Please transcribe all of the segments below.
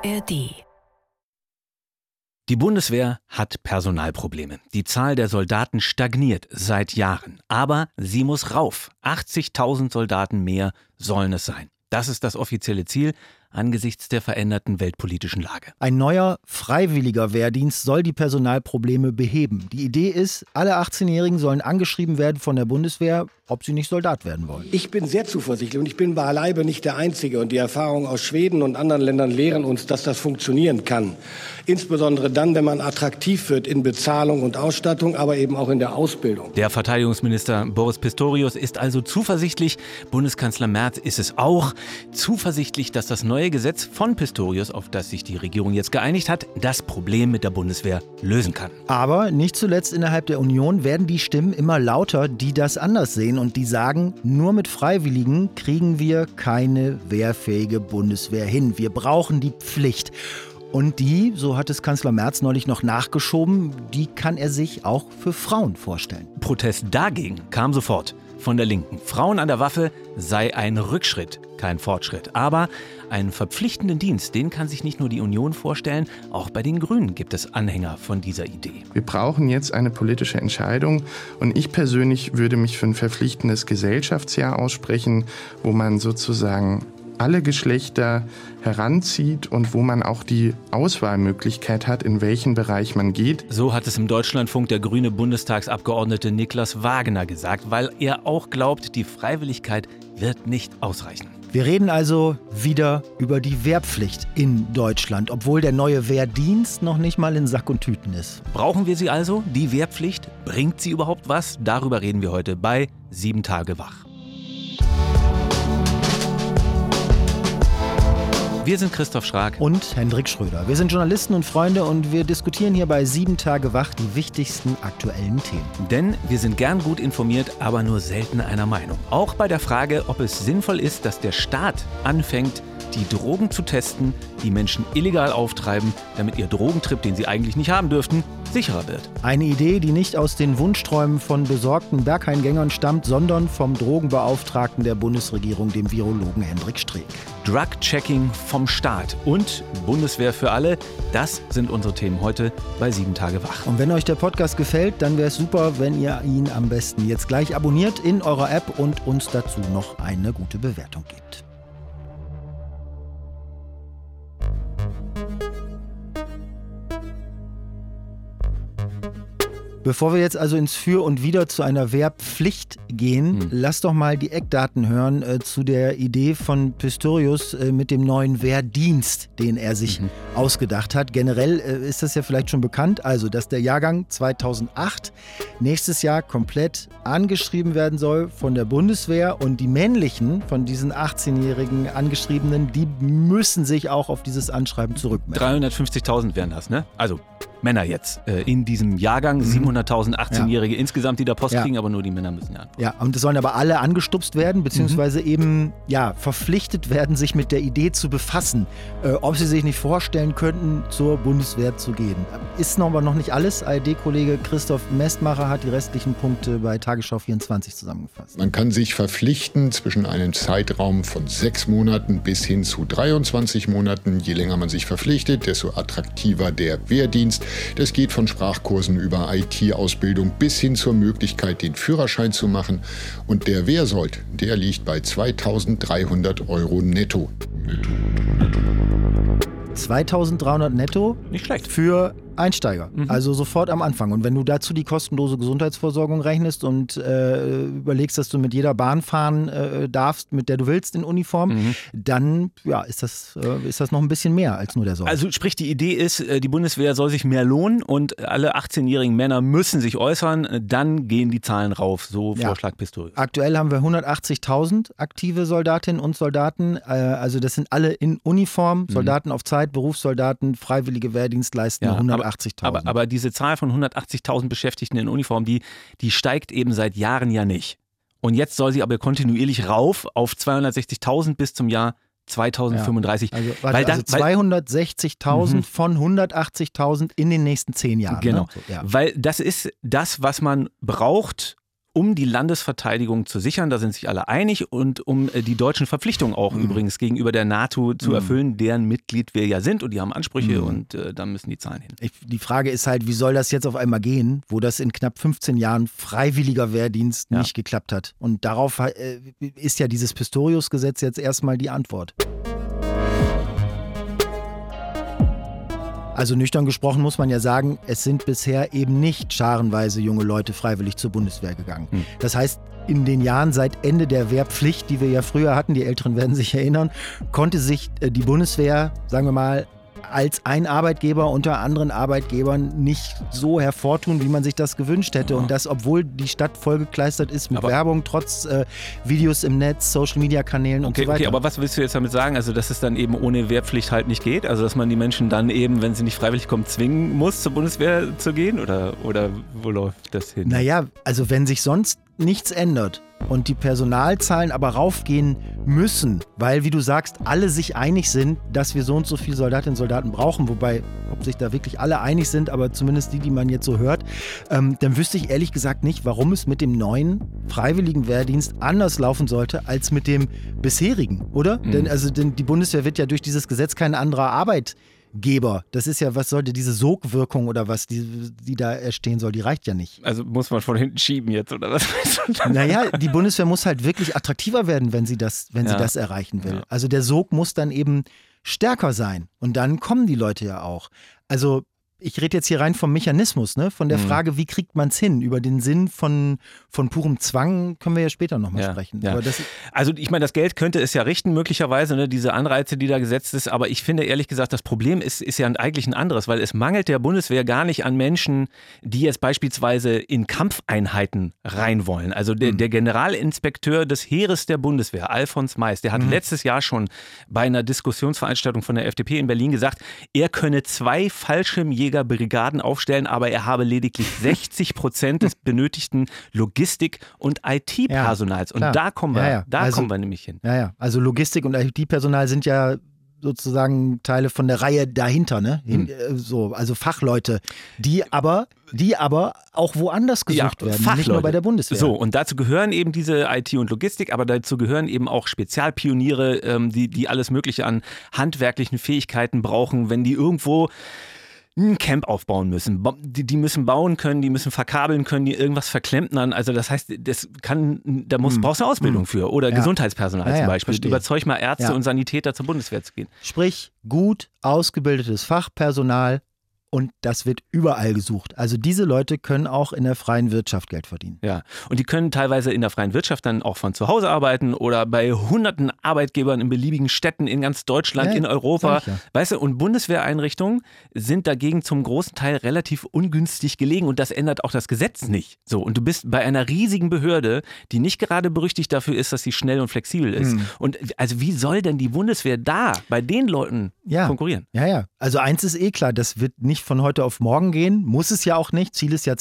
ARD. Die Bundeswehr hat Personalprobleme. Die Zahl der Soldaten stagniert seit Jahren. Aber sie muss rauf. 80.000 Soldaten mehr sollen es sein. Das ist das offizielle Ziel angesichts der veränderten weltpolitischen Lage. Ein neuer, freiwilliger Wehrdienst soll die Personalprobleme beheben. Die Idee ist, alle 18-Jährigen sollen angeschrieben werden von der Bundeswehr, ob sie nicht Soldat werden wollen. Ich bin sehr zuversichtlich und ich bin beileibe nicht der Einzige. Und die Erfahrungen aus Schweden und anderen Ländern lehren uns, dass das funktionieren kann. Insbesondere dann, wenn man attraktiv wird in Bezahlung und Ausstattung, aber eben auch in der Ausbildung. Der Verteidigungsminister Boris Pistorius ist also zuversichtlich. Bundeskanzler Merz ist es auch. Zuversichtlich, dass das neue Gesetz von Pistorius, auf das sich die Regierung jetzt geeinigt hat, das Problem mit der Bundeswehr lösen kann. Aber nicht zuletzt innerhalb der Union werden die Stimmen immer lauter, die das anders sehen und die sagen, nur mit Freiwilligen kriegen wir keine wehrfähige Bundeswehr hin. Wir brauchen die Pflicht. Und die, so hat es Kanzler Merz neulich noch nachgeschoben, die kann er sich auch für Frauen vorstellen. Protest dagegen kam sofort von der Linken. Frauen an der Waffe sei ein Rückschritt, kein Fortschritt. Aber einen verpflichtenden Dienst, den kann sich nicht nur die Union vorstellen, auch bei den Grünen gibt es Anhänger von dieser Idee. Wir brauchen jetzt eine politische Entscheidung und ich persönlich würde mich für ein verpflichtendes Gesellschaftsjahr aussprechen, wo man sozusagen alle Geschlechter heranzieht und wo man auch die Auswahlmöglichkeit hat, in welchen Bereich man geht. So hat es im Deutschlandfunk der grüne Bundestagsabgeordnete Niklas Wagner gesagt, weil er auch glaubt, die Freiwilligkeit wird nicht ausreichen. Wir reden also wieder über die Wehrpflicht in Deutschland, obwohl der neue Wehrdienst noch nicht mal in Sack und Tüten ist. Brauchen wir sie also, die Wehrpflicht? Bringt sie überhaupt was? Darüber reden wir heute bei 7 Tage wach. Wir sind Christoph Schrag und Hendrik Schröder. Wir sind Journalisten und Freunde und wir diskutieren hier bei 7 Tage wach die wichtigsten aktuellen Themen. Denn wir sind gern gut informiert, aber nur selten einer Meinung. Auch bei der Frage, ob es sinnvoll ist, dass der Staat anfängt, die Drogen zu testen, die Menschen illegal auftreiben, damit ihr Drogentrip, den sie eigentlich nicht haben dürften, sicherer wird. Eine Idee, die nicht aus den Wunschträumen von besorgten Berghain-Gängern stammt, sondern vom Drogenbeauftragten der Bundesregierung, dem Virologen Hendrik Streeck. Drug-Checking vom Staat und Bundeswehr für alle, das sind unsere Themen heute bei 7 Tage wach. Und wenn euch der Podcast gefällt, dann wäre es super, wenn ihr ihn am besten jetzt gleich abonniert in eurer App und uns dazu noch eine gute Bewertung gebt. Bevor wir jetzt also ins Für und Wider zu einer Wehrpflicht gehen, lass doch mal die Eckdaten hören zu der Idee von Pistorius mit dem neuen Wehrdienst, den er sich ausgedacht hat. Generell ist das ja vielleicht schon bekannt, also dass der Jahrgang 2008 nächstes Jahr komplett angeschrieben werden soll von der Bundeswehr und die männlichen von diesen 18-jährigen Angeschriebenen, die müssen sich auch auf dieses Anschreiben zurückmelden. 350.000 wären das, ne? Also Männer jetzt in diesem Jahrgang, 700.000 18-Jährige insgesamt, die da Post kriegen, aber nur die Männer müssen ja antworten. Ja, und es sollen aber alle angestupst werden, beziehungsweise eben verpflichtet werden, sich mit der Idee zu befassen, ob sie sich nicht vorstellen könnten, zur Bundeswehr zu gehen. Ist aber noch nicht alles. ARD-Kollege Christoph Mestmacher hat die restlichen Punkte bei Tagesschau 24 zusammengefasst. Man kann sich verpflichten zwischen einem Zeitraum von 6 Monaten bis hin zu 23 Monaten. Je länger man sich verpflichtet, desto attraktiver der Wehrdienst. Das geht von Sprachkursen über IT-Ausbildung bis hin zur Möglichkeit, den Führerschein zu machen. Und der Wehrsold, der liegt bei 2.300 € netto. 2.300 netto? Nicht schlecht. Für Einsteiger, also sofort am Anfang. Und wenn du dazu die kostenlose Gesundheitsversorgung rechnest und überlegst, dass du mit jeder Bahn fahren darfst, mit der du willst in Uniform, dann ist das noch ein bisschen mehr als nur der Sold. Also sprich, die Idee ist, die Bundeswehr soll sich mehr lohnen und alle 18-jährigen Männer müssen sich äußern, dann gehen die Zahlen rauf, so Vorschlag Pistorius. Aktuell haben wir 180.000 aktive Soldatinnen und Soldaten, also das sind alle in Uniform, Soldaten auf Zeit, Berufssoldaten, freiwillige Wehrdienstleistende, 180.000. Aber diese Zahl von 180.000 Beschäftigten in Uniform, die steigt eben seit Jahren ja nicht. Und jetzt soll sie aber kontinuierlich rauf auf 260.000 bis zum Jahr 2035. Ja, also 260.000 von 180.000 in den nächsten 10 Jahren. Genau, ne? So, weil das ist das, was man braucht, um die Landesverteidigung zu sichern, da sind sich alle einig, und um die deutschen Verpflichtungen auch übrigens gegenüber der NATO zu erfüllen, deren Mitglied wir ja sind, und die haben Ansprüche und da müssen die Zahlen hin. Die Frage ist halt, wie soll das jetzt auf einmal gehen, wo das in knapp 15 Jahren freiwilliger Wehrdienst nicht geklappt hat? Und darauf ist ja dieses Pistorius-Gesetz jetzt erstmal die Antwort. Also nüchtern gesprochen muss man ja sagen, es sind bisher eben nicht scharenweise junge Leute freiwillig zur Bundeswehr gegangen. Das heißt, in den Jahren seit Ende der Wehrpflicht, die wir ja früher hatten, die Älteren werden sich erinnern, konnte sich die Bundeswehr, sagen wir mal, als ein Arbeitgeber unter anderen Arbeitgebern nicht so hervortun, wie man sich das gewünscht hätte. Und das, obwohl die Stadt vollgekleistert ist mit Werbung, trotz Videos im Netz, Social-Media-Kanälen und so weiter. Okay, aber was willst du jetzt damit sagen? Also, dass es dann eben ohne Wehrpflicht halt nicht geht? Also, dass man die Menschen dann eben, wenn sie nicht freiwillig kommen, zwingen muss, zur Bundeswehr zu gehen? Oder wo läuft das hin? Naja, also wenn sich sonst nichts ändert und die Personalzahlen aber raufgehen müssen, weil, wie du sagst, alle sich einig sind, dass wir so und so viele Soldatinnen und Soldaten brauchen, wobei, ob sich da wirklich alle einig sind, aber zumindest die man jetzt so hört, dann wüsste ich ehrlich gesagt nicht, warum es mit dem neuen freiwilligen Wehrdienst anders laufen sollte als mit dem bisherigen, oder? Denn die Bundeswehr wird ja durch dieses Gesetz kein anderer Arbeitgeber. Das ist ja, was sollte diese Sogwirkung oder was, die da entstehen soll, die reicht ja nicht. Also muss man von hinten schieben jetzt, oder was? Naja, die Bundeswehr muss halt wirklich attraktiver werden, wenn sie das erreichen will. Also der Sog muss dann eben stärker sein und dann kommen die Leute ja auch. Also ich rede jetzt hier rein vom Mechanismus, ne? Von der Frage, wie kriegt man es hin? Über den Sinn von purem Zwang können wir ja später nochmal sprechen. Ja. Aber also ich meine, das Geld könnte es ja richten, möglicherweise, ne? Diese Anreize, die da gesetzt ist. Aber ich finde ehrlich gesagt, das Problem ist ja eigentlich ein anderes, weil es mangelt der Bundeswehr gar nicht an Menschen, die jetzt beispielsweise in Kampfeinheiten rein wollen. Also der Generalinspekteur des Heeres der Bundeswehr, Alfons Mais, der hat letztes Jahr schon bei einer Diskussionsveranstaltung von der FDP in Berlin gesagt, er könne 2 Fallschirmjägerbrigaden aufstellen, aber er habe lediglich 60% des benötigten Logistik- und IT-Personals. Und da kommen wir nämlich hin. Ja. Also Logistik- und IT-Personal sind ja sozusagen Teile von der Reihe dahinter, ne? Also Fachleute, die aber auch woanders gesucht werden, nicht nur bei der Bundeswehr. So, und dazu gehören eben diese IT und Logistik, aber dazu gehören eben auch Spezialpioniere, die alles Mögliche an handwerklichen Fähigkeiten brauchen, wenn die irgendwo ein Camp aufbauen müssen. Die müssen bauen können, die müssen verkabeln können, die irgendwas verklempnern. Also das heißt, brauchst du eine Ausbildung für. Oder Gesundheitspersonal zum Beispiel. Verstehe. Überzeug mal Ärzte und Sanitäter zur Bundeswehr zu gehen. Sprich, gut ausgebildetes Fachpersonal, und das wird überall gesucht. Also diese Leute können auch in der freien Wirtschaft Geld verdienen. Ja, und die können teilweise in der freien Wirtschaft dann auch von zu Hause arbeiten oder bei hunderten Arbeitgebern in beliebigen Städten in ganz Deutschland, in Europa. Weißt du, und Bundeswehreinrichtungen sind dagegen zum großen Teil relativ ungünstig gelegen, und das ändert auch das Gesetz nicht. So, und du bist bei einer riesigen Behörde, die nicht gerade berüchtigt dafür ist, dass sie schnell und flexibel ist. Und also wie soll denn die Bundeswehr da bei den Leuten konkurrieren? Ja. Also eins ist klar, das wird nicht von heute auf morgen gehen, muss es ja auch nicht. Ziel ist ja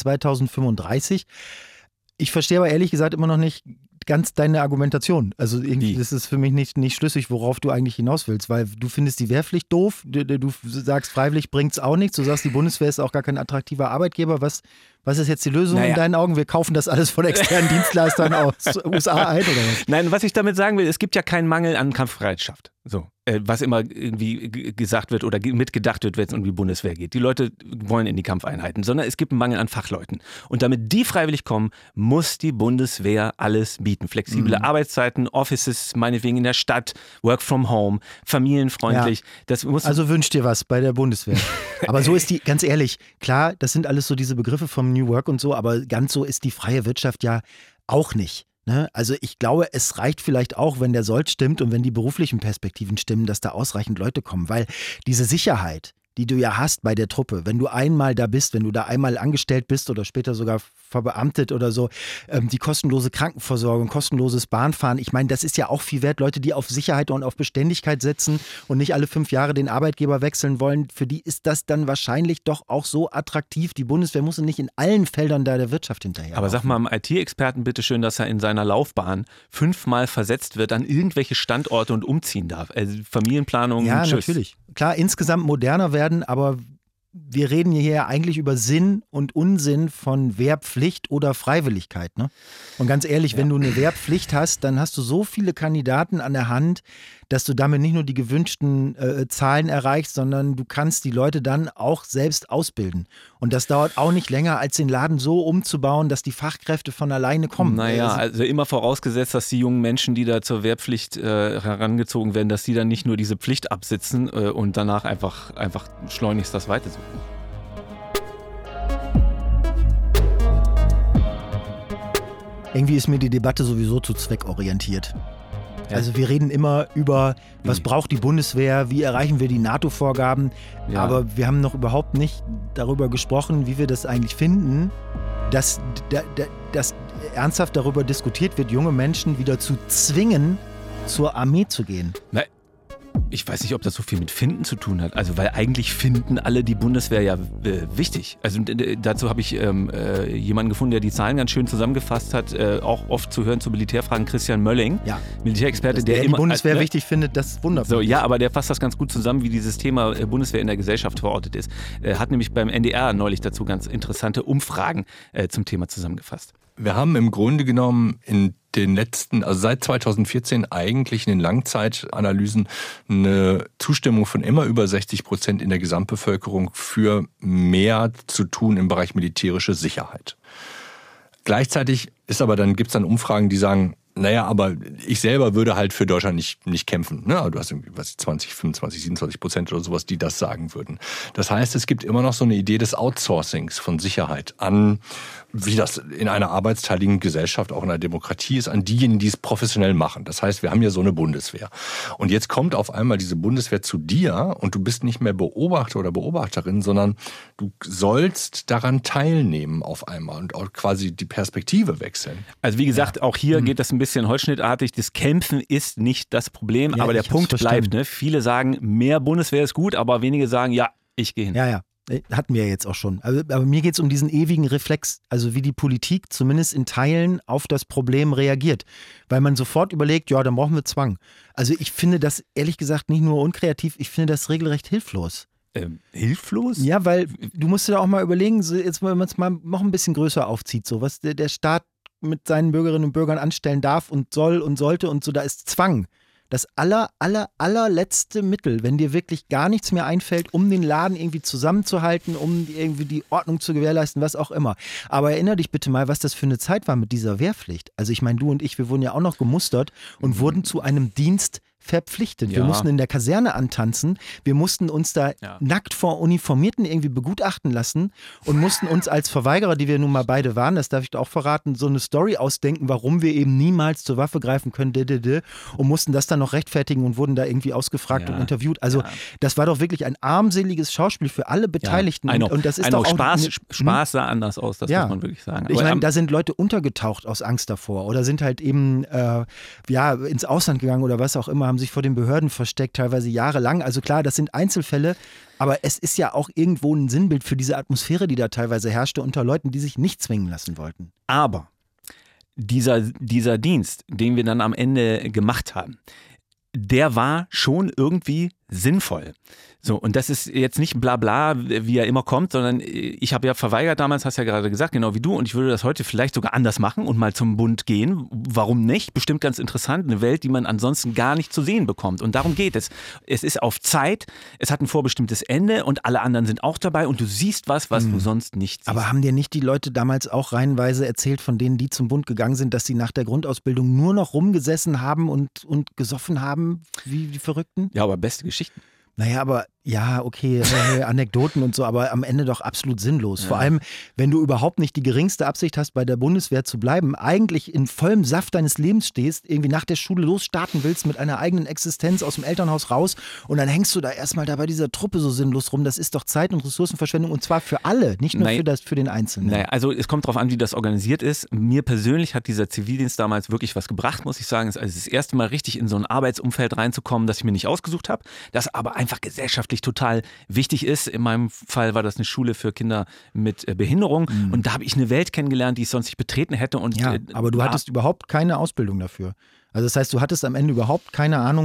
2035. Ich verstehe aber ehrlich gesagt immer noch nicht ganz deine Argumentation. Also irgendwie, das ist für mich nicht schlüssig, worauf du eigentlich hinaus willst, weil du findest die Wehrpflicht doof, du sagst, freiwillig bringt es auch nichts, du sagst, die Bundeswehr ist auch gar kein attraktiver Arbeitgeber. Was ist jetzt die Lösung in deinen Augen? Wir kaufen das alles von externen Dienstleistern aus USA ein, oder was? Nein, was ich damit sagen will, es gibt ja keinen Mangel an Kampfbereitschaft. So, was immer irgendwie gesagt wird oder mitgedacht wird, wenn es um die Bundeswehr geht. Die Leute wollen in die Kampfeinheiten, sondern es gibt einen Mangel an Fachleuten. Und damit die freiwillig kommen, muss die Bundeswehr alles bieten. Flexible Arbeitszeiten, Offices, meinetwegen in der Stadt, Work from Home, familienfreundlich. Das muss also wünscht dir was bei der Bundeswehr. Aber so ist ganz ehrlich, klar, das sind alles so diese Begriffe vom New Work und so, aber ganz so ist die freie Wirtschaft ja auch nicht. Ne? Also ich glaube, es reicht vielleicht auch, wenn der Sold stimmt und wenn die beruflichen Perspektiven stimmen, dass da ausreichend Leute kommen, weil diese Sicherheit, die du ja hast bei der Truppe, wenn du einmal da bist, wenn du da einmal angestellt bist oder später sogar verbeamtet oder so, die kostenlose Krankenversorgung, kostenloses Bahnfahren, ich meine, das ist ja auch viel wert. Leute, die auf Sicherheit und auf Beständigkeit setzen und nicht alle 5 Jahre den Arbeitgeber wechseln wollen, für die ist das dann wahrscheinlich doch auch so attraktiv. Die Bundeswehr muss nicht in allen Feldern da der Wirtschaft hinterher. Aber sag mal einem IT-Experten bitte schön, dass er in seiner Laufbahn 5-mal versetzt wird an irgendwelche Standorte und umziehen darf. Also Familienplanung, ja, tschüss. Natürlich. Klar, insgesamt moderner werden, aber wir reden hier ja eigentlich über Sinn und Unsinn von Wehrpflicht oder Freiwilligkeit. Ne? Und ganz ehrlich, wenn du eine Wehrpflicht hast, dann hast du so viele Kandidaten an der Hand, dass du damit nicht nur die gewünschten Zahlen erreichst, sondern du kannst die Leute dann auch selbst ausbilden. Und das dauert auch nicht länger, als den Laden so umzubauen, dass die Fachkräfte von alleine kommen. Naja, also immer vorausgesetzt, dass die jungen Menschen, die da zur Wehrpflicht herangezogen werden, dass die dann nicht nur diese Pflicht absitzen und danach einfach schleunigst das weitersuchen. Irgendwie ist mir die Debatte sowieso zu zweckorientiert. Ja. Also wir reden immer über, was braucht die Bundeswehr, wie erreichen wir die NATO-Vorgaben, aber wir haben noch überhaupt nicht darüber gesprochen, wie wir das eigentlich finden, dass ernsthaft darüber diskutiert wird, junge Menschen wieder zu zwingen, zur Armee zu gehen. Na, ich weiß nicht, ob das so viel mit Finden zu tun hat. Also, weil eigentlich finden alle die Bundeswehr ja wichtig. Also dazu habe ich jemanden gefunden, der die Zahlen ganz schön zusammengefasst hat. Auch oft zu hören zu Militärfragen, Christian Mölling, Militärexperte, der die immer Bundeswehr wichtig findet, das ist wunderbar. So, ja, aber der fasst das ganz gut zusammen, wie dieses Thema Bundeswehr in der Gesellschaft verortet ist. Hat nämlich beim NDR neulich dazu ganz interessante Umfragen zum Thema zusammengefasst. Wir haben im Grunde genommen in den letzten, also seit 2014 eigentlich in den Langzeitanalysen eine Zustimmung von immer über 60% in der Gesamtbevölkerung für mehr zu tun im Bereich militärische Sicherheit. Gleichzeitig gibt es dann Umfragen, die sagen, naja, aber ich selber würde halt für Deutschland nicht kämpfen. Ne? Du hast irgendwie 20, 25, 27% oder sowas, die das sagen würden. Das heißt, es gibt immer noch so eine Idee des Outsourcings von Sicherheit an, wie das in einer arbeitsteiligen Gesellschaft, auch in einer Demokratie ist, an diejenigen, die es professionell machen. Das heißt, wir haben hier so eine Bundeswehr. Und jetzt kommt auf einmal diese Bundeswehr zu dir und du bist nicht mehr Beobachter oder Beobachterin, sondern du sollst daran teilnehmen auf einmal und auch quasi die Perspektive wechseln. Also wie gesagt, auch hier geht das ein bisschen holzschnittartig. Das Kämpfen ist nicht das Problem, aber der Punkt bleibt. Ne? Viele sagen, mehr Bundeswehr ist gut, aber wenige sagen, ja, ich gehe hin. Ja. Hatten wir ja jetzt auch schon. Aber mir geht es um diesen ewigen Reflex, also wie die Politik zumindest in Teilen auf das Problem reagiert. Weil man sofort überlegt, ja, dann brauchen wir Zwang. Also ich finde das ehrlich gesagt nicht nur unkreativ, ich finde das regelrecht hilflos. Hilflos? Ja, weil du musst dir auch mal überlegen, jetzt, wenn man es mal noch ein bisschen größer aufzieht, so was der Staat mit seinen Bürgerinnen und Bürgern anstellen darf und soll und sollte und so, da ist Zwang. Das allerletzte Mittel, wenn dir wirklich gar nichts mehr einfällt, um den Laden irgendwie zusammenzuhalten, um irgendwie die Ordnung zu gewährleisten, was auch immer. Aber erinnere dich bitte mal, was das für eine Zeit war mit dieser Wehrpflicht. Also ich meine, du und ich, wir wurden ja auch noch gemustert und wurden zu einem Dienst verpflichtet. Wir mussten in der Kaserne antanzen, wir mussten uns da nackt vor Uniformierten irgendwie begutachten lassen und mussten uns als Verweigerer, die wir nun mal beide waren, das darf ich auch verraten, so eine Story ausdenken, warum wir eben niemals zur Waffe greifen können und mussten das dann noch rechtfertigen und wurden da irgendwie ausgefragt und interviewt. Also das war doch wirklich ein armseliges Schauspiel für alle Beteiligten. Und das ist doch auch Spaß sah anders aus, das muss man wirklich sagen. Ich meine, da sind Leute untergetaucht aus Angst davor oder sind halt eben ins Ausland gegangen oder was auch immer, haben sich vor den Behörden versteckt, teilweise jahrelang. Also klar, das sind Einzelfälle, aber es ist ja auch irgendwo ein Sinnbild für diese Atmosphäre, die da teilweise herrschte unter Leuten, die sich nicht zwingen lassen wollten. Aber dieser Dienst, den wir dann am Ende gemacht haben, der war schon irgendwie sinnvoll. So, und das ist jetzt nicht Blabla, wie er immer kommt, sondern ich habe ja verweigert damals, hast ja gerade gesagt, genau wie du, und ich würde das heute vielleicht sogar anders machen und mal zum Bund gehen. Warum nicht? Bestimmt ganz interessant, eine Welt, die man ansonsten gar nicht zu sehen bekommt. Und darum geht es. Es ist auf Zeit, es hat ein vorbestimmtes Ende und alle anderen sind auch dabei und du siehst was du sonst nicht siehst. Aber haben dir nicht die Leute damals auch reihenweise erzählt, von denen, die zum Bund gegangen sind, dass sie nach der Grundausbildung nur noch rumgesessen haben und gesoffen haben, wie die Verrückten? Ja, aber beste Geschichten. Naja, aber ja, okay, Anekdoten und so, aber am Ende doch absolut sinnlos. Ja. Vor allem, wenn du überhaupt nicht die geringste Absicht hast, bei der Bundeswehr zu bleiben, eigentlich in vollem Saft deines Lebens stehst, irgendwie nach der Schule losstarten willst mit einer eigenen Existenz aus dem Elternhaus raus und dann hängst du da erstmal da bei dieser Truppe so sinnlos rum. Das ist doch Zeit- und Ressourcenverschwendung und zwar für alle, nicht nur für den Einzelnen. Naja, also es kommt darauf an, wie das organisiert ist. Mir persönlich hat dieser Zivildienst damals wirklich was gebracht, muss ich sagen. Es ist also das erste Mal richtig in so ein Arbeitsumfeld reinzukommen, das ich mir nicht ausgesucht habe, das aber einfach gesellschaftlich total wichtig ist. In meinem Fall war das eine Schule für Kinder mit Behinderung und da habe ich eine Welt kennengelernt, die ich sonst nicht betreten hätte. Und, aber du hattest überhaupt keine Ausbildung dafür. Also das heißt, du hattest am Ende überhaupt keine Ahnung,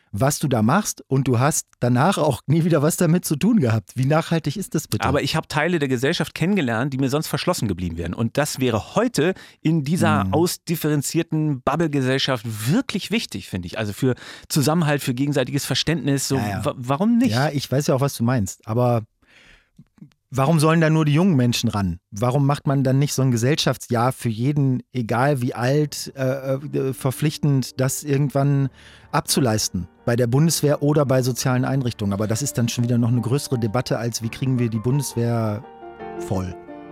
was du da machst und du hast danach auch nie wieder was damit zu tun gehabt. Wie nachhaltig ist das bitte? Aber ich habe Teile der Gesellschaft kennengelernt, die mir sonst verschlossen geblieben wären. Und das wäre heute in dieser ausdifferenzierten Bubble-Gesellschaft wirklich wichtig, finde ich. Also für Zusammenhalt, für gegenseitiges Verständnis. So, warum nicht? Ja, ich weiß ja auch, was du meinst. Aber warum sollen da nur die jungen Menschen ran? Warum macht man dann nicht so ein Gesellschaftsjahr für jeden, egal wie alt, verpflichtend, das irgendwann abzuleisten? Bei der Bundeswehr oder bei sozialen Einrichtungen. Aber das ist dann schon wieder noch eine größere Debatte, als wie kriegen wir die Bundeswehr voll.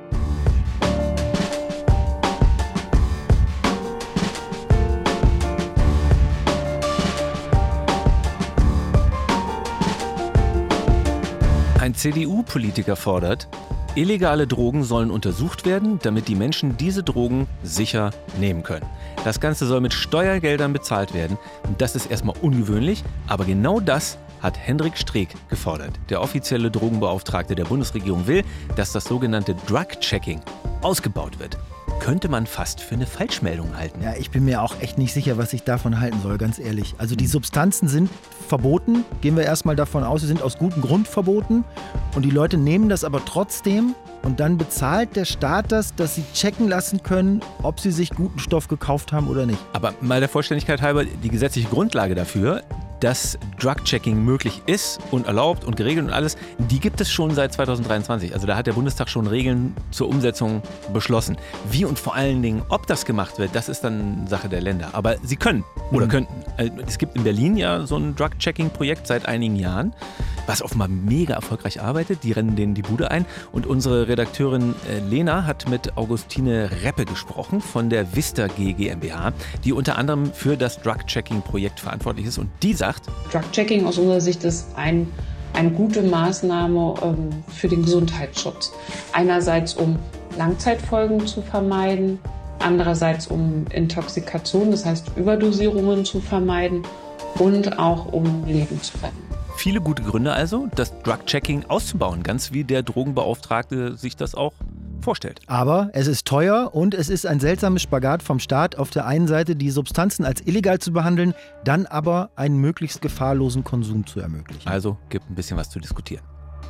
Ein CDU-Politiker fordert, illegale Drogen sollen untersucht werden, damit die Menschen diese Drogen sicher nehmen können. Das Ganze soll mit Steuergeldern bezahlt werden. Und das ist erstmal ungewöhnlich, aber genau das hat Hendrik Streeck gefordert. Der offizielle Drogenbeauftragte der Bundesregierung will, dass das sogenannte Drug-Checking ausgebaut wird. Könnte man fast für eine Falschmeldung halten. Ja, ich bin mir auch echt nicht sicher, was ich davon halten soll, ganz ehrlich. Also die Substanzen sind verboten, gehen wir erstmal davon aus, sie sind aus gutem Grund verboten und die Leute nehmen das aber trotzdem und dann bezahlt der Staat das, dass sie checken lassen können, ob sie sich guten Stoff gekauft haben oder nicht. Aber mal der Vollständigkeit halber, die gesetzliche Grundlage dafür, dass Drug-Checking möglich ist und erlaubt und geregelt und alles, die gibt es schon seit 2023. Also da hat der Bundestag schon Regeln zur Umsetzung beschlossen. Wie und vor allen Dingen, ob das gemacht wird, das ist dann Sache der Länder. Aber sie können oder könnten. Es gibt in Berlin ja so ein Drug-Checking-Projekt seit einigen Jahren, was offenbar mega erfolgreich arbeitet. Die rennen denen die Bude ein. Und unsere Redakteurin Lena hat mit Augustine Reppe gesprochen von der Vista G GmbH, die unter anderem für das Drug-Checking-Projekt verantwortlich ist. Und die sagt, Drug-Checking aus unserer Sicht ist eine gute Maßnahme für den Gesundheitsschutz. Einerseits, um Langzeitfolgen zu vermeiden, andererseits, um Intoxikation, das heißt Überdosierungen zu vermeiden und auch um Leben zu retten. Viele gute Gründe also, das Drug-Checking auszubauen, ganz wie der Drogenbeauftragte sich das auch vorstellt. Aber es ist teuer und es ist ein seltsames Spagat vom Staat, auf der einen Seite die Substanzen als illegal zu behandeln, dann aber einen möglichst gefahrlosen Konsum zu ermöglichen. Also gibt ein bisschen was zu diskutieren.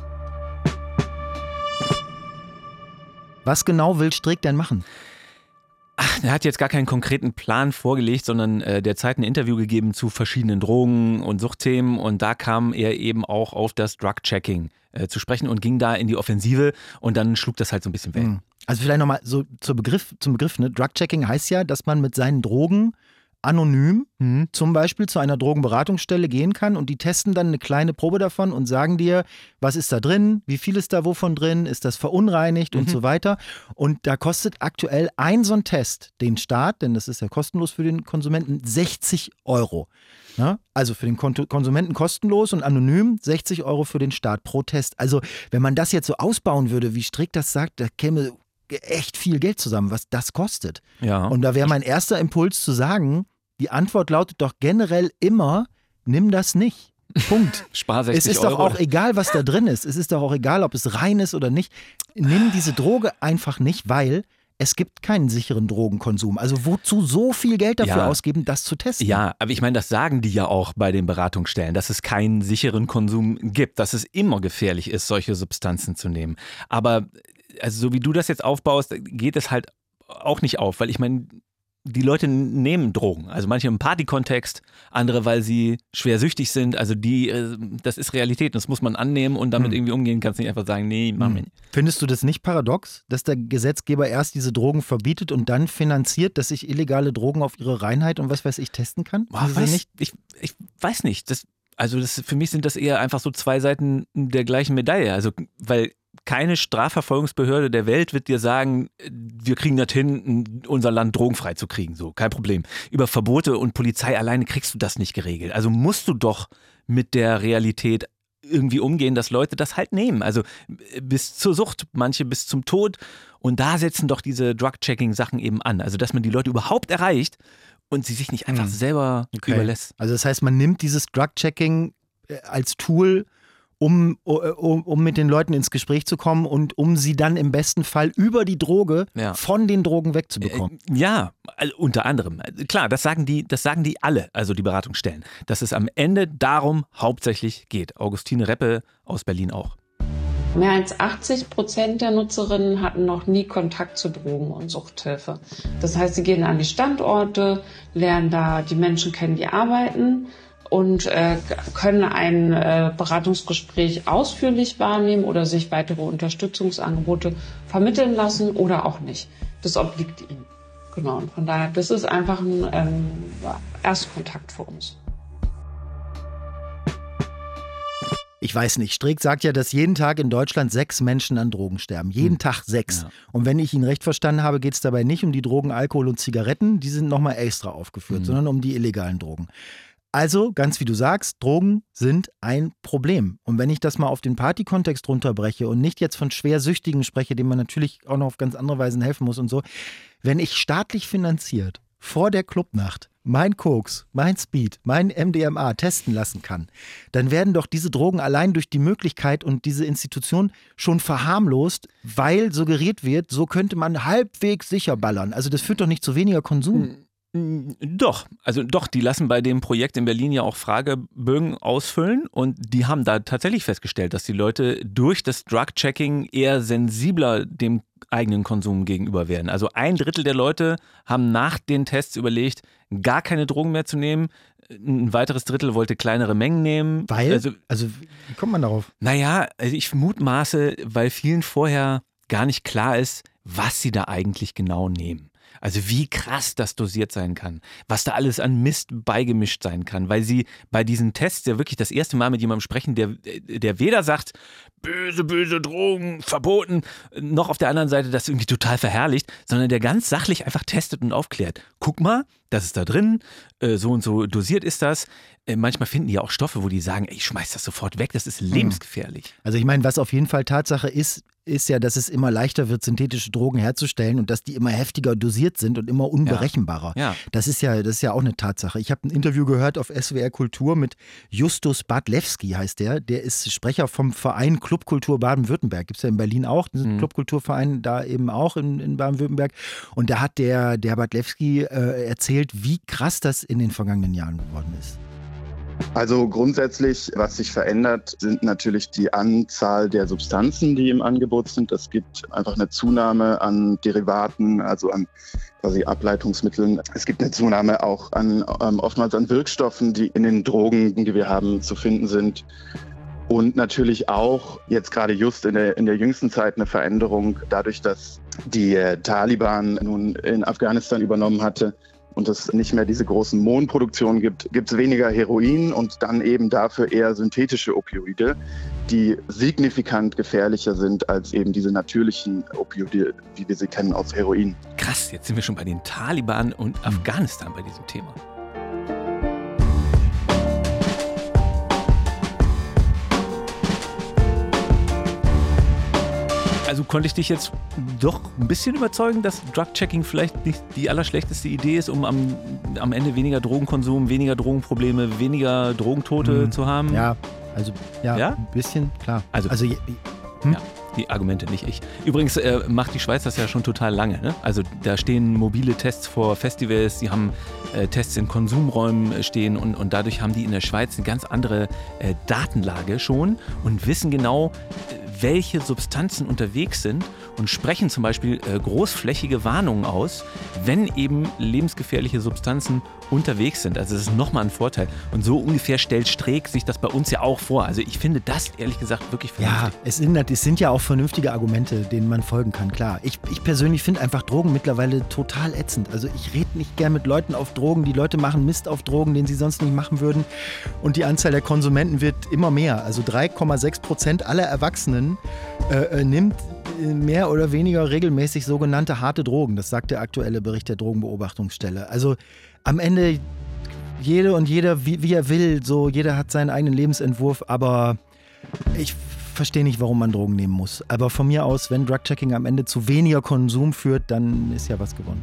Was genau will Streeck denn machen? Er hat jetzt gar keinen konkreten Plan vorgelegt, sondern der Zeit ein Interview gegeben zu verschiedenen Drogen- und Suchtthemen und da kam er eben auch auf das Drug-Checking zu sprechen und ging da in die Offensive und dann schlug das halt so ein bisschen weg. Also vielleicht nochmal so zum Begriff, ne? Drug-Checking heißt ja, dass man mit seinen Drogen anonym zum Beispiel zu einer Drogenberatungsstelle gehen kann und die testen dann eine kleine Probe davon und sagen dir, was ist da drin, wie viel ist da wovon drin, ist das verunreinigt und so weiter. Und da kostet aktuell ein so ein Test den Staat, denn das ist ja kostenlos für den Konsumenten, 60 €. Ja? Also für den Konsumenten kostenlos und anonym 60 € für den Staat pro Test. Also wenn man das jetzt so ausbauen würde, wie Streeck das sagt, da käme echt viel Geld zusammen, was das kostet. Ja. Und da wäre mein erster Impuls zu sagen, die Antwort lautet doch generell immer, nimm das nicht. Punkt. Spar 60 Es ist doch auch egal, was da drin ist. Es ist doch auch egal, ob es rein ist oder nicht. Nimm diese Droge einfach nicht, weil es gibt keinen sicheren Drogenkonsum. Also wozu so viel Geld dafür ausgeben, das zu testen? Ja, aber ich meine, das sagen die ja auch bei den Beratungsstellen, dass es keinen sicheren Konsum gibt, dass es immer gefährlich ist, solche Substanzen zu nehmen. Aber also so wie du das jetzt aufbaust, geht es halt auch nicht auf, weil ich meine, die Leute nehmen Drogen, also manche im Partykontext, andere, weil sie schwer süchtig sind, also das ist Realität, das muss man annehmen und damit irgendwie umgehen, kannst nicht einfach sagen, nee, machen wir nicht. Findest du das nicht paradox, dass der Gesetzgeber erst diese Drogen verbietet und dann finanziert, dass ich illegale Drogen auf ihre Reinheit und was weiß ich testen kann? Ich weiß nicht, für mich sind das eher einfach so zwei Seiten der gleichen Medaille, also weil keine Strafverfolgungsbehörde der Welt wird dir sagen, wir kriegen das hin, unser Land drogenfrei zu kriegen. So, kein Problem. Über Verbote und Polizei alleine kriegst du das nicht geregelt. Also musst du doch mit der Realität irgendwie umgehen, dass Leute das halt nehmen. Also bis zur Sucht, manche bis zum Tod. Und da setzen doch diese Drug-Checking-Sachen eben an. Also dass man die Leute überhaupt erreicht und sie sich nicht einfach selber überlässt. Also das heißt, man nimmt dieses Drug-Checking als Tool, um mit den Leuten ins Gespräch zu kommen und um sie dann im besten Fall über die Droge von den Drogen wegzubekommen. Ja, also unter anderem. Klar, das sagen die alle, also die Beratungsstellen, dass es am Ende darum hauptsächlich geht. Augustine Reppe aus Berlin auch. Mehr als 80% der Nutzerinnen hatten noch nie Kontakt zu Drogen- und Suchthilfe. Das heißt, sie gehen an die Standorte, lernen da die Menschen kennen, die arbeiten und können ein Beratungsgespräch ausführlich wahrnehmen oder sich weitere Unterstützungsangebote vermitteln lassen oder auch nicht. Das obliegt ihnen. Genau. Und von daher, das ist einfach ein Erstkontakt für uns. Ich weiß nicht, Streeck sagt ja, dass jeden Tag in Deutschland 6 Menschen an Drogen sterben. Jeden Tag 6. Ja. Und wenn ich ihn recht verstanden habe, geht es dabei nicht um die Drogen Alkohol und Zigaretten, die sind nochmal extra aufgeführt, sondern um die illegalen Drogen. Also, ganz wie du sagst, Drogen sind ein Problem. Und wenn ich das mal auf den Partykontext runterbreche und nicht jetzt von Schwersüchtigen spreche, denen man natürlich auch noch auf ganz andere Weisen helfen muss und so, wenn ich staatlich finanziert vor der Clubnacht mein Koks, mein Speed, mein MDMA testen lassen kann, dann werden doch diese Drogen allein durch die Möglichkeit und diese Institution schon verharmlost, weil suggeriert wird, so könnte man halbwegs sicher ballern. Also das führt doch nicht zu weniger Konsum. Doch, die lassen bei dem Projekt in Berlin ja auch Fragebögen ausfüllen und die haben da tatsächlich festgestellt, dass die Leute durch das Drug-Checking eher sensibler dem eigenen Konsum gegenüber werden. Also 1/3 der Leute haben nach den Tests überlegt, gar keine Drogen mehr zu nehmen. Ein weiteres Drittel wollte kleinere Mengen nehmen. Weil? Also wie kommt man darauf? Naja, also ich mutmaße, weil vielen vorher gar nicht klar ist, was sie da eigentlich genau nehmen. Also wie krass das dosiert sein kann, was da alles an Mist beigemischt sein kann, weil sie bei diesen Tests ja wirklich das erste Mal mit jemandem sprechen, der weder sagt, böse, böse Drogen, verboten, noch auf der anderen Seite das irgendwie total verherrlicht, sondern der ganz sachlich einfach testet und aufklärt. Guck mal, das ist da drin, so und so dosiert ist das. Manchmal finden die ja auch Stoffe, wo die sagen, ey, ich schmeiß das sofort weg, das ist lebensgefährlich. Also ich meine, was auf jeden Fall Tatsache ist ja, dass es immer leichter wird, synthetische Drogen herzustellen und dass die immer heftiger dosiert sind und immer unberechenbarer. Ja. Das ist ja auch eine Tatsache. Ich habe ein Interview gehört auf SWR Kultur mit Justus Bartlewski, heißt der. Der ist Sprecher vom Verein Clubkultur Baden-Württemberg. Gibt es ja in Berlin auch, diesen Clubkulturverein da eben auch in Baden-Württemberg. Und da hat der Bartlewski erzählt, wie krass das in den vergangenen Jahren geworden ist. Also grundsätzlich, was sich verändert, sind natürlich die Anzahl der Substanzen, die im Angebot sind. Es gibt einfach eine Zunahme an Derivaten, also an quasi Ableitungsmitteln. Es gibt eine Zunahme auch an oftmals an Wirkstoffen, die in den Drogen, die wir haben, zu finden sind. Und natürlich auch jetzt gerade just in der jüngsten Zeit eine Veränderung, dadurch, dass die Taliban nun in Afghanistan übernommen hatte und es nicht mehr diese großen Mohnproduktionen gibt es weniger Heroin und dann eben dafür eher synthetische Opioide, die signifikant gefährlicher sind als eben diese natürlichen Opioide, wie wir sie kennen aus Heroin. Krass, jetzt sind wir schon bei den Taliban und Afghanistan bei diesem Thema. Also konnte ich dich jetzt doch ein bisschen überzeugen, dass Drug-Checking vielleicht nicht die allerschlechteste Idee ist, um am Ende weniger Drogenkonsum, weniger Drogenprobleme, weniger Drogentote zu haben? Ja, also ein bisschen, klar. Also die Argumente, nicht ich. Übrigens macht die Schweiz das ja schon total lange. Ne? Also da stehen mobile Tests vor Festivals, die haben Tests in Konsumräumen stehen und dadurch haben die in der Schweiz eine ganz andere Datenlage schon und wissen genau, welche Substanzen unterwegs sind und sprechen zum Beispiel großflächige Warnungen aus, wenn eben lebensgefährliche Substanzen unterwegs sind. Also das ist nochmal ein Vorteil. Und so ungefähr stellt Streeck sich das bei uns ja auch vor. Also ich finde das ehrlich gesagt wirklich vernünftig. Ja, es sind ja auch vernünftige Argumente, denen man folgen kann, klar. Ich persönlich finde einfach Drogen mittlerweile total ätzend. Also ich rede nicht gern mit Leuten auf Drogen. Die Leute machen Mist auf Drogen, den sie sonst nicht machen würden. Und die Anzahl der Konsumenten wird immer mehr. Also 3,6% aller Erwachsenen nimmt mehr oder weniger regelmäßig sogenannte harte Drogen. Das sagt der aktuelle Bericht der Drogenbeobachtungsstelle. Also am Ende jede und jeder, wie er will, so jeder hat seinen eigenen Lebensentwurf, aber ich verstehe nicht, warum man Drogen nehmen muss. Aber von mir aus, wenn Drug-Checking am Ende zu weniger Konsum führt, dann ist ja was gewonnen.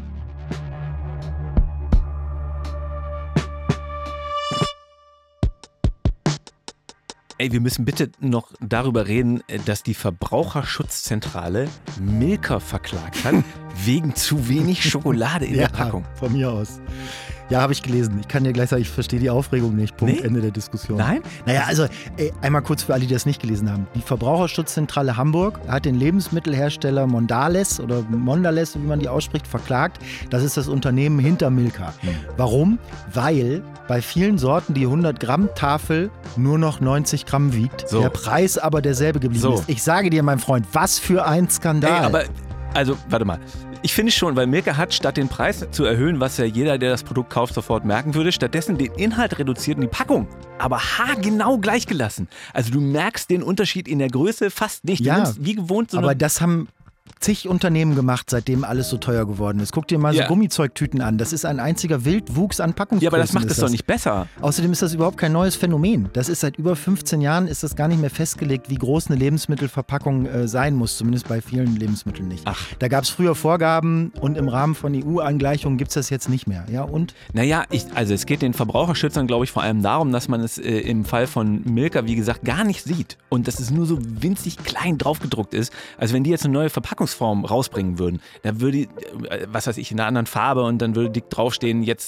Ey, wir müssen bitte noch darüber reden, dass die Verbraucherschutzzentrale Milka verklagt hat, wegen zu wenig Schokolade in der Packung. Von mir aus. Ja, habe ich gelesen. Ich kann dir gleich sagen, ich verstehe die Aufregung nicht. Punkt, Ende der Diskussion. Nein? Naja, also einmal kurz für alle, die das nicht gelesen haben. Die Verbraucherschutzzentrale Hamburg hat den Lebensmittelhersteller Mondelez oder Mondelez, wie man die ausspricht, verklagt. Das ist das Unternehmen hinter Milka. Warum? Weil bei vielen Sorten die 100-Gramm-Tafel nur noch 90 Gramm wiegt. Der Preis aber derselbe geblieben ist. Ich sage dir, mein Freund, was für ein Skandal. Ey, aber, also, warte mal. Ich finde schon, weil Milka hat, statt den Preis zu erhöhen, was ja jeder, der das Produkt kauft, sofort merken würde, stattdessen den Inhalt reduziert und die Packung aber haargenau gleich gelassen. Also du merkst den Unterschied in der Größe fast nicht. Du nimmst wie gewohnt so aber das haben zig Unternehmen gemacht, seitdem alles so teuer geworden ist. Guck dir mal so Gummizeugtüten an. Das ist ein einziger Wildwuchs an Packungsgrößen. Ja, aber das macht es doch nicht besser. Außerdem ist das überhaupt kein neues Phänomen. Das ist seit über 15 Jahren ist das gar nicht mehr festgelegt, wie groß eine Lebensmittelverpackung sein muss. Zumindest bei vielen Lebensmitteln nicht. Ach. Da gab es früher Vorgaben und im Rahmen von EU-Angleichungen gibt es das jetzt nicht mehr. Ja, und? Naja, also es geht den Verbraucherschützern, glaube ich, vor allem darum, dass man es im Fall von Milka, wie gesagt, gar nicht sieht. Und dass es nur so winzig klein draufgedruckt ist. Also wenn die jetzt eine neue Verpackungsform rausbringen würden, da würde, was weiß ich, in einer anderen Farbe und dann würde dick draufstehen, jetzt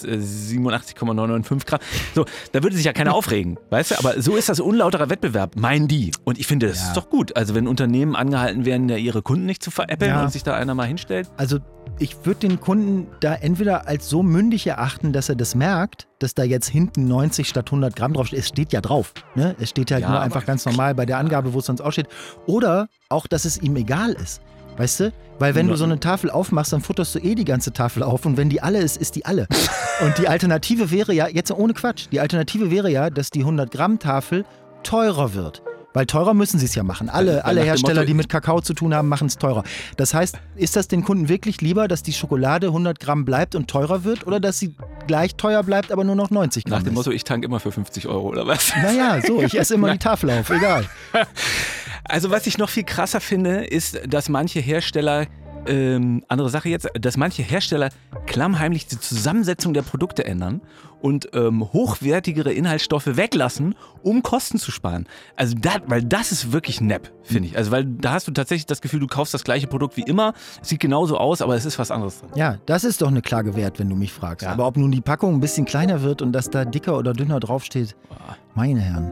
87,995 Gramm. So, da würde sich ja keiner aufregen, weißt du? Aber so ist das unlauterer Wettbewerb, meinen die. Und ich finde, das ist doch gut. Also wenn Unternehmen angehalten werden, ja ihre Kunden nicht zu veräppeln und sich da einer mal hinstellt. Also ich würde den Kunden da entweder als so mündig erachten, dass er das merkt, dass da jetzt hinten 90 statt 100 Gramm draufsteht. Es steht ja drauf. Ne? Es steht halt nur einfach ganz normal bei der Angabe, wo es sonst aussteht. Oder auch, dass es ihm egal ist. Weißt du? Weil wenn du so eine Tafel aufmachst, dann futterst du die ganze Tafel auf und wenn die alle ist, ist die alle. Und die Alternative wäre ja, jetzt ohne Quatsch, die Alternative wäre ja, dass die 100-Gramm-Tafel teurer wird. Weil teurer müssen sie es ja machen. Alle Hersteller, die mit Kakao zu tun haben, machen es teurer. Das heißt, ist das den Kunden wirklich lieber, dass die Schokolade 100 Gramm bleibt und teurer wird oder dass sie gleich teuer bleibt, aber nur noch 90 Gramm Nach dem Motto, ich tanke immer für 50 Euro oder was? Naja, so, ich esse immer die Tafel auf, egal. Also was ich noch viel krasser finde, ist, dass manche Hersteller, andere Sache jetzt, dass manche Hersteller klammheimlich die Zusammensetzung der Produkte ändern und hochwertigere Inhaltsstoffe weglassen, um Kosten zu sparen. Also weil das ist wirklich nepp, finde ich. Also weil da hast du tatsächlich das Gefühl, du kaufst das gleiche Produkt wie immer, es sieht genauso aus, aber es ist was anderes drin. Ja, das ist doch eine Klage wert, wenn du mich fragst. Ja. Aber ob nun die Packung ein bisschen kleiner wird und dass da dicker oder dünner draufsteht, meine Herren.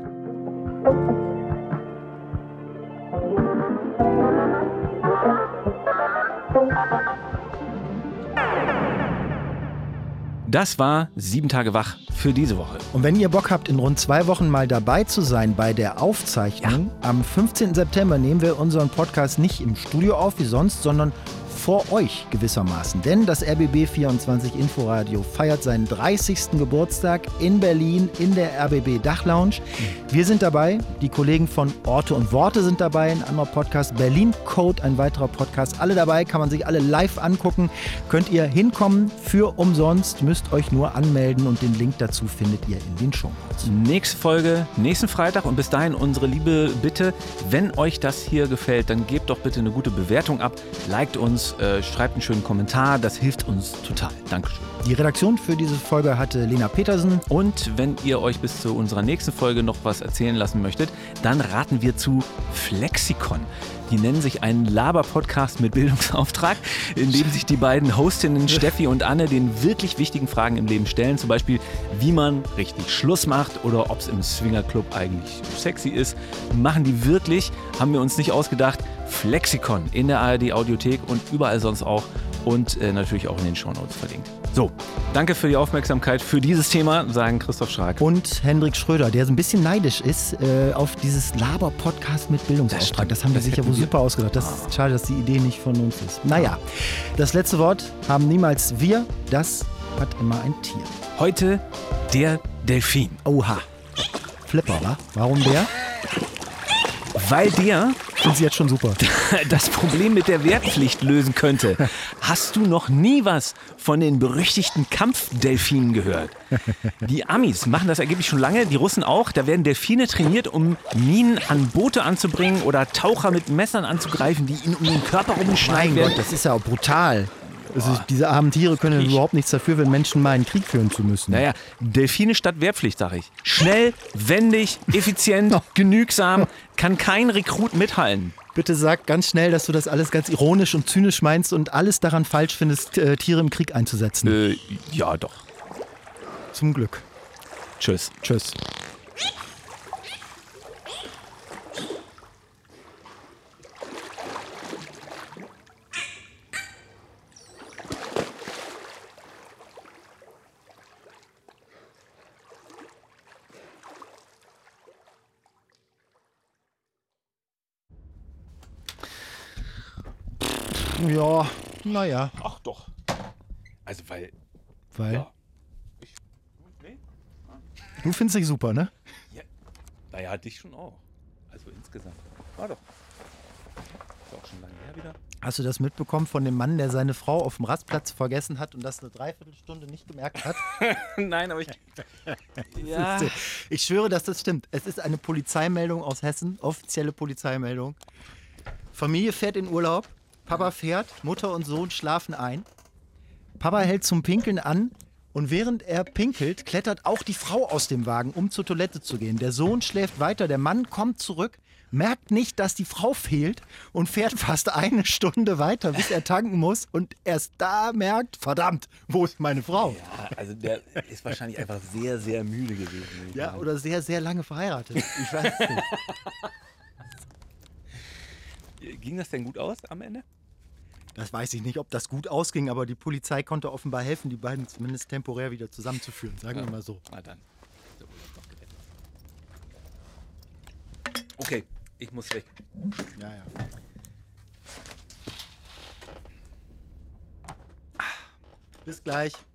Das war 7 Tage wach für diese Woche. Und wenn ihr Bock habt, in rund 2 Wochen mal dabei zu sein bei der Aufzeichnung, am 15. September nehmen wir unseren Podcast nicht im Studio auf wie sonst, sondern vor euch gewissermaßen. Denn das RBB24 Inforadio feiert seinen 30. Geburtstag in Berlin in der RBB Dachlounge. Wir sind dabei, die Kollegen von Orte und Worte sind dabei, ein anderer Podcast, Berlin Code, ein weiterer Podcast. Alle dabei, kann man sich alle live angucken. Könnt ihr hinkommen für umsonst, müsst euch nur anmelden und den Link dazu findet ihr in den Shownotes. Nächste Folge, nächsten Freitag und bis dahin unsere liebe Bitte, wenn euch das hier gefällt, dann gebt doch bitte eine gute Bewertung ab, liked uns, schreibt einen schönen Kommentar, das hilft uns total. Dankeschön. Die Redaktion für diese Folge hatte Lena Petersen. Und wenn ihr euch bis zu unserer nächsten Folge noch was erzählen lassen möchtet, dann raten wir zu Flexikon. Die nennen sich einen Laber-Podcast mit Bildungsauftrag, in dem sich die beiden Hostinnen Steffi und Anne den wirklich wichtigen Fragen im Leben stellen. Zum Beispiel, wie man richtig Schluss macht oder ob es im Swingerclub eigentlich sexy ist. Machen die wirklich, haben wir uns nicht ausgedacht. Flexikon in der ARD-Audiothek und überall sonst auch und natürlich auch in den Shownotes verlinkt. So, danke für die Aufmerksamkeit für dieses Thema, sagen Christoph Schrag. Und Hendrik Schröder, der so ein bisschen neidisch ist auf dieses Laber-Podcast mit Bildungsauftrag. Das haben wir sich ja wohl super ausgedacht. Das ist schade, dass die Idee nicht von uns ist. Naja, das letzte Wort haben niemals wir, das hat immer ein Tier. Heute der Delfin. Oha. Flipper, wa? Warum der? Weil der finde sie jetzt schon super. Das Problem mit der Wehrpflicht lösen könnte. Hast du noch nie was von den berüchtigten Kampfdelfinen gehört? Die Amis machen das angeblich schon lange, die Russen auch. Da werden Delfine trainiert, um Minen an Boote anzubringen oder Taucher mit Messern anzugreifen, die ihnen um den Körper rumschneiden werden. Mein Gott, das ist ja auch brutal. Also diese armen Tiere können überhaupt nichts dafür, wenn Menschen meinen, Krieg führen zu müssen. Naja, Delfine statt Wehrpflicht, sag ich. Schnell, wendig, effizient, genügsam, kann kein Rekrut mithalten. Bitte sag ganz schnell, dass du das alles ganz ironisch und zynisch meinst und alles daran falsch findest, Tiere im Krieg einzusetzen. Ja, doch. Zum Glück. Tschüss. Tschüss. Ja, naja. Ach doch. Also weil... Ja. Du findest dich super, ne? Ja, naja, dich schon auch. Also insgesamt. War doch. Ist auch schon lange her wieder. Hast du das mitbekommen von dem Mann, der seine Frau auf dem Rastplatz vergessen hat und das eine Dreiviertelstunde nicht gemerkt hat? Nein, aber ich... ja. Ich schwöre, dass das stimmt. Es ist eine Polizeimeldung aus Hessen, offizielle Polizeimeldung. Familie fährt in Urlaub, Papa fährt, Mutter und Sohn schlafen ein. Papa hält zum Pinkeln an und während er pinkelt, klettert auch die Frau aus dem Wagen, um zur Toilette zu gehen. Der Sohn schläft weiter, der Mann kommt zurück, merkt nicht, dass die Frau fehlt und fährt fast eine Stunde weiter, bis er tanken muss und erst da merkt, verdammt, wo ist meine Frau? Ja, also der ist wahrscheinlich einfach sehr, sehr müde gewesen. Ja, oder sehr, sehr lange verheiratet. Ich weiß es nicht. Ging das denn gut aus am Ende? Das weiß ich nicht, ob das gut ausging, aber die Polizei konnte offenbar helfen, die beiden zumindest temporär wieder zusammenzuführen, sagen wir mal so. Na dann. So wurde das doch gerettet. Okay, ich muss weg. Ja, ja. Bis gleich.